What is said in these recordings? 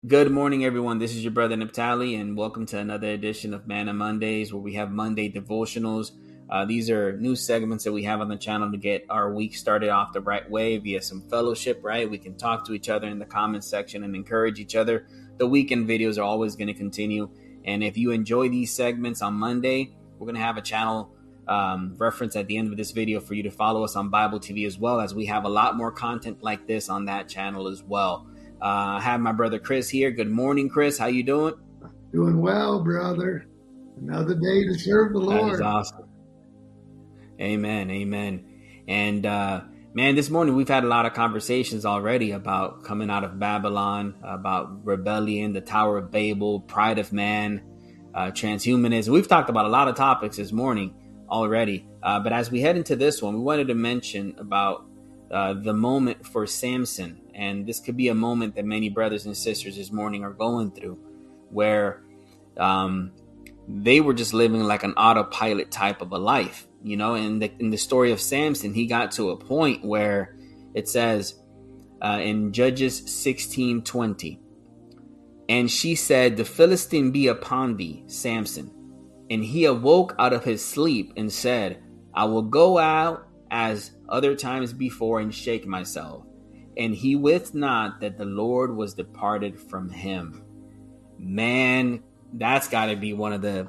Good morning, everyone. This is your brother Naphtali, and welcome to another edition of Manna Mondays, where we have Monday devotionals. These are new segments that we have on the channel to get our week started off the right way via some fellowship, right? We can talk to each other in the comments section and encourage each other. The weekend videos are always going to continue. And if you enjoy these segments on Monday, we're going to have a channel reference at the end of this video for you to follow us on Bible TV, as well as we have a lot more content like this on that channel as well. I have my brother Chris here. Good morning, Chris. How you doing? Doing well, brother. Another day to serve the That is Lord. awesome. Amen. Amen. And man, this morning we've had a lot of conversations already about coming out of Babylon, about rebellion, the Tower of Babel, pride of man, transhumanism. We've talked about a lot of topics this morning already. But as we head into this one, we wanted to mention about the moment for Samson. And this could be a moment that many brothers and sisters this morning are going through, where they were just living like an autopilot type of a life, you know. And in the story of Samson, he got to a point where it says in Judges 16:20, and she said, "The Philistine be upon thee, Samson. And he awoke out of his sleep and said, I will go out as other times before and shake myself. And he wist not that the Lord was departed from him." Man, that's got to be one of the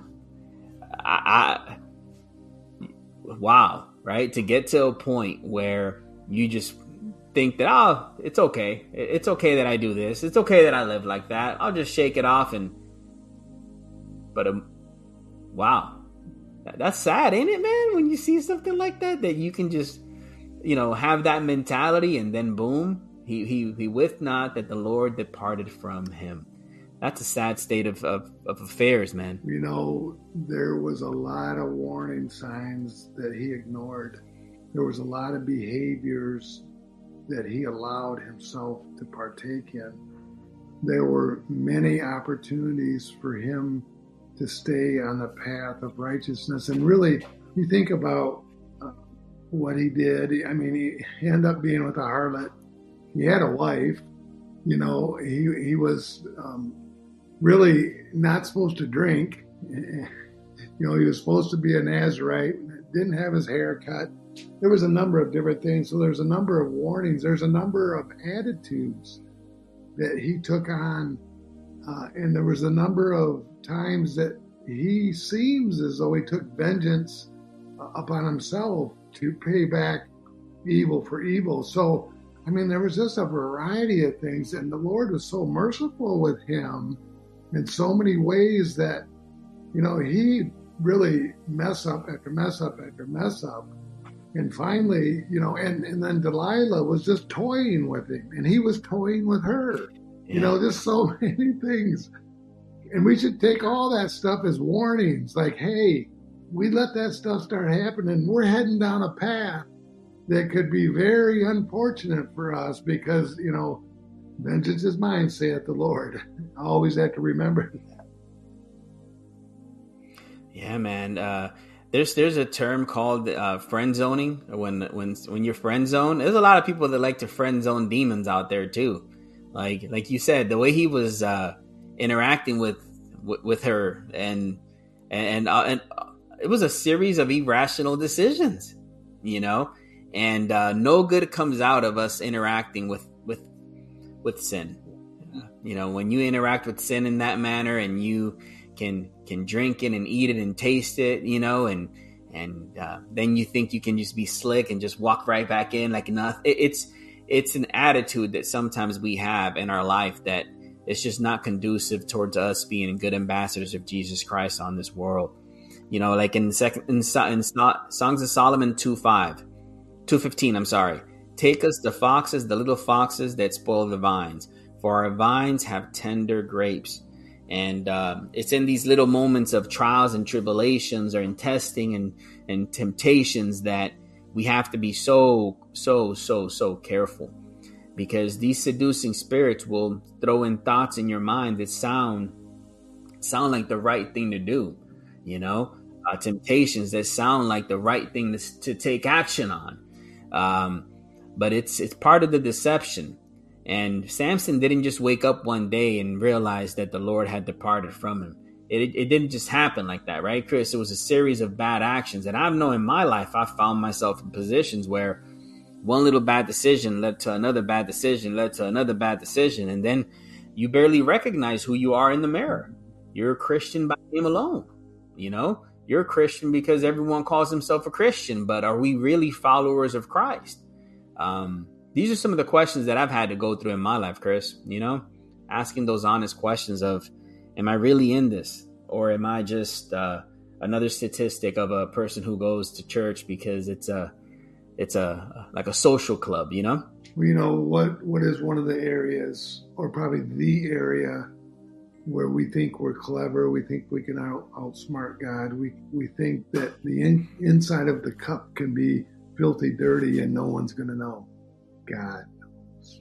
wow, right? To get to a point where you just think that, oh, it's okay. It's okay that I do this. It's okay that I live like that. I'll just shake it off. But wow, that's sad, ain't it, man? When you see something like that you can just, have that mentality, and then boom, he wist not that the Lord departed from him. That's a sad state of affairs, man. There was a lot of warning signs that he ignored. There was a lot of behaviors that he allowed himself to partake in. There were many opportunities for him to stay on the path of righteousness. And really, you think about what he did. I mean, he ended up being with a harlot. He had a wife. He was really not supposed to drink. He was supposed to be a Nazarite, didn't have his hair cut. There was a number of different things. So there's a number of warnings. There's a number of attitudes that he took on. And there was a number of times that he seems as though he took vengeance upon himself to pay back evil for evil. So, there was just a variety of things. And the Lord was so merciful with him in so many ways that, he really mess up after mess up after mess up. And finally, and then Delilah was just toying with him, and he was toying with her. Yeah. Just so many things. And we should take all that stuff as warnings. Like, hey, we let that stuff start happening. We're heading down a path that could be very unfortunate for us because, vengeance is mine, saith the Lord. I always have to remember that. Yeah, man. There's a term called friend zoning. When you're friend zone, there's a lot of people that like to friend zone demons out there too. Like you said, the way he was interacting with her, and it was a series of irrational decisions, and no good comes out of us interacting with sin. When you interact with sin in that manner, and you can drink it and eat it and taste it, and then you think you can just be slick and just walk right back in like nothing. It's an attitude that sometimes we have in our life that it's just not conducive towards us being good ambassadors of Jesus Christ on this world. Like in Songs of Solomon 2:15, I'm sorry. Take us the little foxes that spoil the vines, for our vines have tender grapes. And it's in these little moments of trials and tribulations, or in testing and temptations, that we have to be so careful, because these seducing spirits will throw in thoughts in your mind that sound like the right thing to do, temptations that sound like the right thing to take action on. But it's part of the deception. And Samson didn't just wake up one day and realize that the Lord had departed from him. It didn't just happen like that, right, Chris? It was a series of bad actions. And I've known in my life, I found myself in positions where one little bad decision led to another bad decision, led to another bad decision. And then you barely recognize who you are in the mirror. You're a Christian by name alone. You know, you're a Christian because everyone calls himself a Christian. But are we really followers of Christ? These are some of the questions that I've had to go through in my life, Chris. You know, asking those honest questions of, am I really in this? Or am I just another statistic of a person who goes to church because it's like a social club, you know? Well, you know, what is one of the areas, or probably the area, where we think we're clever, we think we can outsmart God. We think that the inside of the cup can be filthy dirty and no one's going to know. God knows.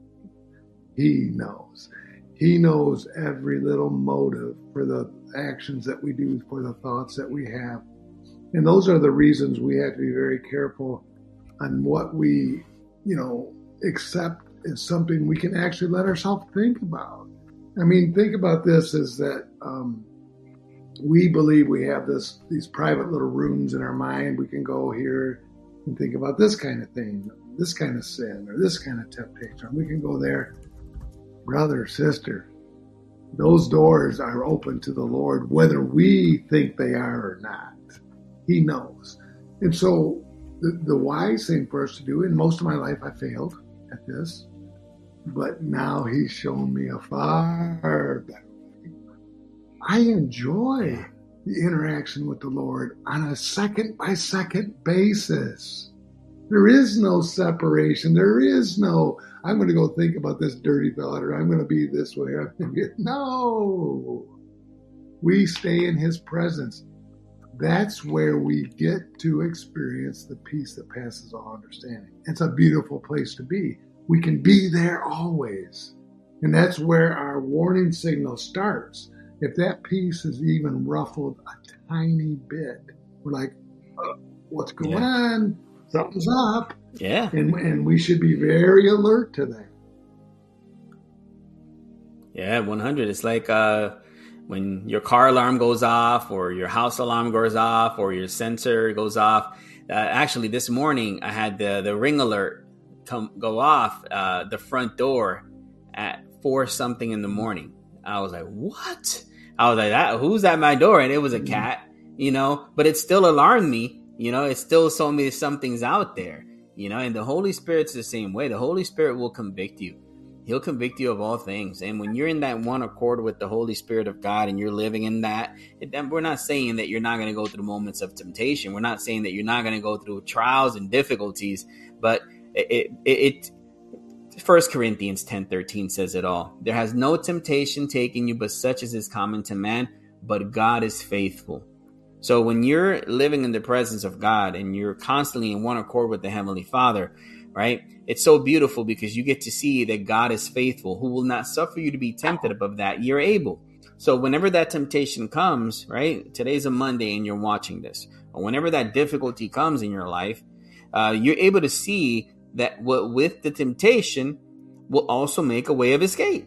He knows. He knows every little motive for the actions that we do, for the thoughts that we have. And those are the reasons we have to be very careful on what we, accept as something we can actually let ourselves think about. I mean, think about this, is that we believe we have these private little rooms in our mind. We can go here and think about this kind of thing, this kind of sin, or this kind of temptation. We can go there. Brother, sister, those doors are open to the Lord, whether we think they are or not. He knows. And so the wise thing for us to do, and most of my life I failed at this, but now he's shown me a far better way. I enjoy the interaction with the Lord on a second-by-second basis. There is no separation. There is no, I'm going to go think about this dirty thought, or I'm going to be this way. No. We stay in his presence. That's where we get to experience the peace that passes all understanding. It's a beautiful place to be. We can be there always. And that's where our warning signal starts. If that peace is even ruffled a tiny bit, we're like, what's going on? Something's up. Yeah. And we should be very alert to that. Yeah, 100. It's like when your car alarm goes off, or your house alarm goes off, or your sensor goes off. Actually, this morning I had the ring alert go off the front door at 4 something in the morning. I was like, what? I was like, who's at my door? And it was a cat, but it still alarmed me. It still told me something's out there, and the Holy Spirit's the same way. The Holy Spirit will convict you. He'll convict you of all things. And when you're in that one accord with the Holy Spirit of God and you're living in that, we're not saying that you're not going to go through moments of temptation. We're not saying that you're not going to go through trials and difficulties, but it 1 Corinthians 10:13 says it all. There has no temptation taken you, but such as is common to man, but God is faithful. So when you're living in the presence of God and you're constantly in one accord with the Heavenly Father, right? It's so beautiful because you get to see that God is faithful, who will not suffer you to be tempted above that you're able. So whenever that temptation comes, right? Today's a Monday and you're watching this, or whenever that difficulty comes in your life, you're able to see that with the temptation will also make a way of escape.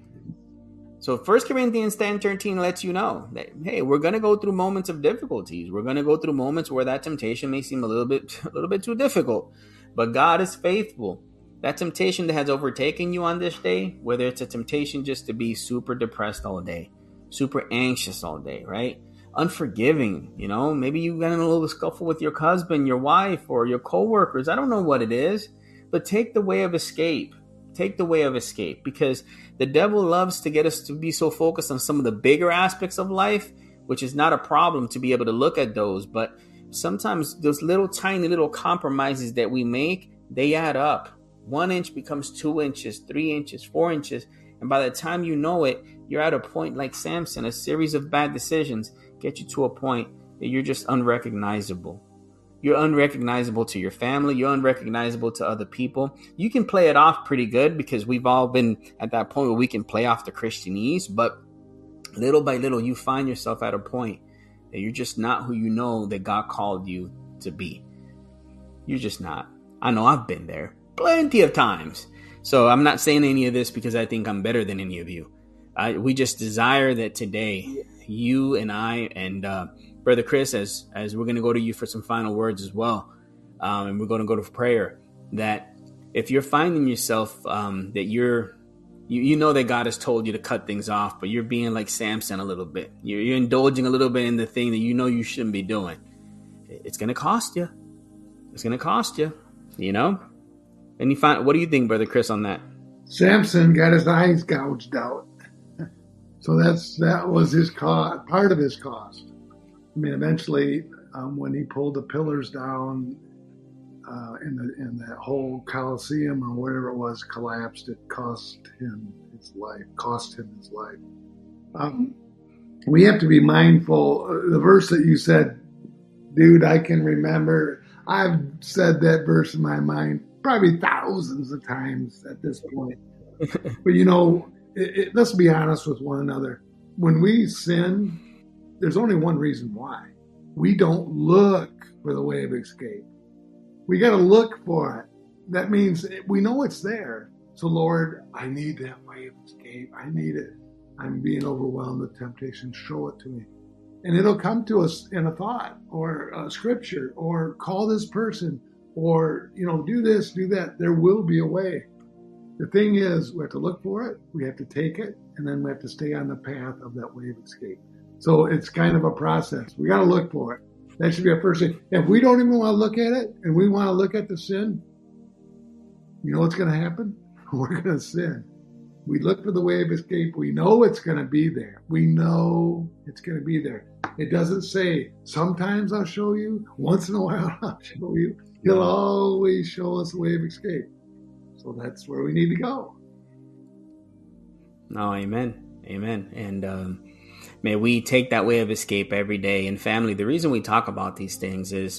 So 1 Corinthians 10:13 lets you know that, hey, we're going to go through moments of difficulties. We're going to go through moments where that temptation may seem a little bit too difficult, but God is faithful. That temptation that has overtaken you on this day, whether it's a temptation just to be super depressed all day, super anxious all day, right? Unforgiving, maybe you got in a little scuffle with your husband, your wife, or your coworkers. I don't know what it is, but take the way of escape. Take the way of escape, because the devil loves to get us to be so focused on some of the bigger aspects of life, which is not a problem to be able to look at those. But sometimes those little tiny little compromises that we make, they add up. 1 inch becomes 2 inches, 3 inches, 4 inches. And by the time you know it, you're at a point like Samson. A series of bad decisions get you to a point that you're just unrecognizable. You're unrecognizable to your family. You're unrecognizable to other people. You can play it off pretty good because we've all been at that point where we can play off the Christianese. But little by little, you find yourself at a point that you're just not who you know that God called you to be. You're just not. I know I've been there plenty of times. So I'm not saying any of this because I think I'm better than any of you. We just desire that today, you and I and Brother Chris, as we're going to go to you for some final words as well, and we're going to go to prayer, that if you're finding yourself that you know that God has told you to cut things off, but you're being like Samson a little bit. You're indulging a little bit in the thing that you know you shouldn't be doing. It's going to cost you. It's going to cost you, you know? And what do you think, Brother Chris, on that? Samson got his eyes gouged out. So that was his cost, part of his cost. I mean, eventually, when he pulled the pillars down in that whole Colosseum or whatever it was collapsed, it cost him his life. We have to be mindful. The verse that you said, dude, I can remember. I've said that verse in my mind probably thousands of times at this point. But let's be honest with one another. When we sin, there's only one reason why. We don't look for the way of escape. We got to look for it. That means we know it's there. So, Lord, I need that way of escape. I need it. I'm being overwhelmed with temptation. Show it to me. And it'll come to us in a thought or a scripture or call this person or, do this, do that. There will be a way. The thing is, we have to look for it. We have to take it. And then we have to stay on the path of that way of escape. So it's kind of a process. We got to look for it. That should be our first thing. If we don't even want to look at it and we want to look at the sin, you know what's going to happen? We're going to sin. We look for the way of escape. We know it's going to be there. We know it's going to be there. It doesn't say, sometimes I'll show you. Once in a while, I'll show you. He'll always show us a way of escape. So that's where we need to go. Oh, amen. Amen. And may we take that way of escape every day. And family, the reason we talk about these things is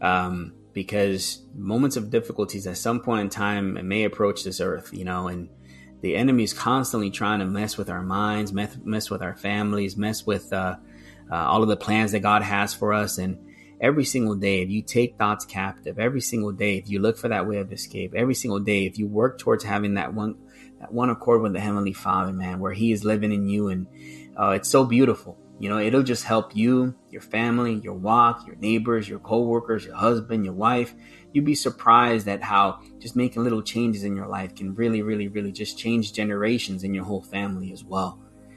because moments of difficulties at some point in time may approach this earth, and the enemy is constantly trying to mess with our minds, mess with our families, mess with all of the plans that God has for us. And every single day, if you take thoughts captive, every single day, if you look for that way of escape, every single day, if you work towards having that one accord with the Heavenly Father, man, where He is living in you, and it's so beautiful. It'll just help you, your family, your walk, your neighbors, your coworkers, your husband, your wife. You'd be surprised at how just making little changes in your life can really, really, really just change generations in your whole family as well.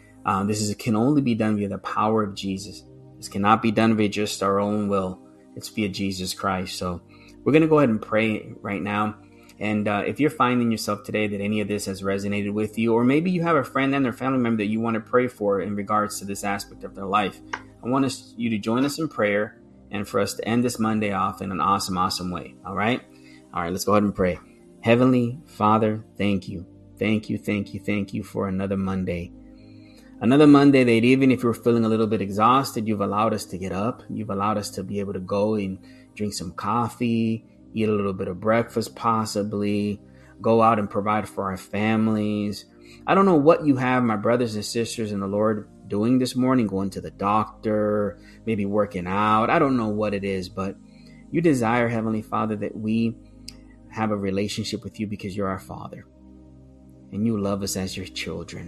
This can only be done via the power of Jesus. This cannot be done via just our own will. It's via Jesus Christ. So we're going to go ahead and pray right now. And if you're finding yourself today that any of this has resonated with you, or maybe you have a friend and their family member that you want to pray for in regards to this aspect of their life, I want you to join us in prayer and for us to end this Monday off in an awesome, awesome way. All right? All right, let's go ahead and pray. Heavenly Father, thank you. Thank you, thank you, thank you for another Monday. Another Monday that even if you're feeling a little bit exhausted, you've allowed us to get up. You've allowed us to be able to go and drink some coffee, eat a little bit of breakfast possibly, go out and provide for our families. I don't know what you have, my brothers and sisters in the Lord, doing this morning, going to the doctor, maybe working out. I don't know what it is, but you desire, Heavenly Father, that we have a relationship with you because you're our Father. And you love us as your children.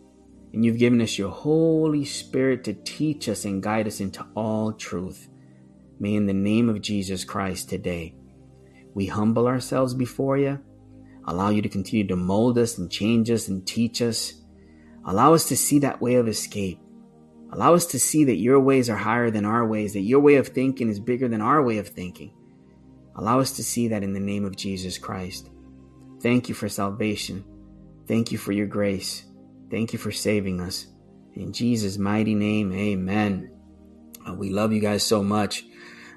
And you've given us your Holy Spirit to teach us and guide us into all truth. May in the name of Jesus Christ today, we humble ourselves before you, allow you to continue to mold us and change us and teach us. Allow us to see that way of escape. Allow us to see that your ways are higher than our ways, that your way of thinking is bigger than our way of thinking. Allow us to see that in the name of Jesus Christ. Thank you for salvation. Thank you for your grace. Thank you for saving us. In Jesus' mighty name, amen. We love you guys so much.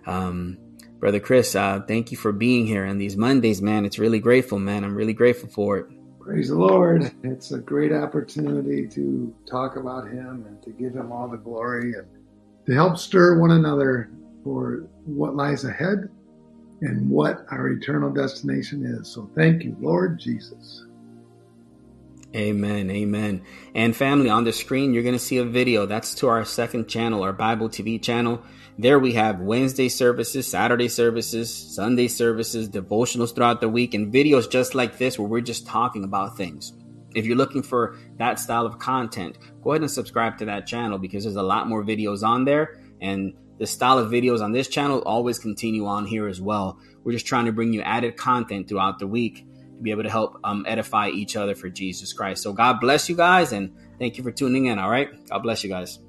Brother Chris, thank you for being here on these Mondays, man. It's really grateful, man. I'm really grateful for it. Praise the Lord. It's a great opportunity to talk about Him and to give Him all the glory and to help stir one another for what lies ahead and what our eternal destination is. So thank you, Lord Jesus. Amen. Amen. And family, on the screen, you're going to see a video. That's to our second channel, our Bible TV channel. There we have Wednesday services, Saturday services, Sunday services, devotionals throughout the week, and videos just like this where we're just talking about things. If you're looking for that style of content, go ahead and subscribe to that channel because there's a lot more videos on there. And the style of videos on this channel always continue on here as well. We're just trying to bring you added content throughout the week to be able to help edify each other for Jesus Christ. So God bless you guys, and thank you for tuning in. All right. God bless you guys.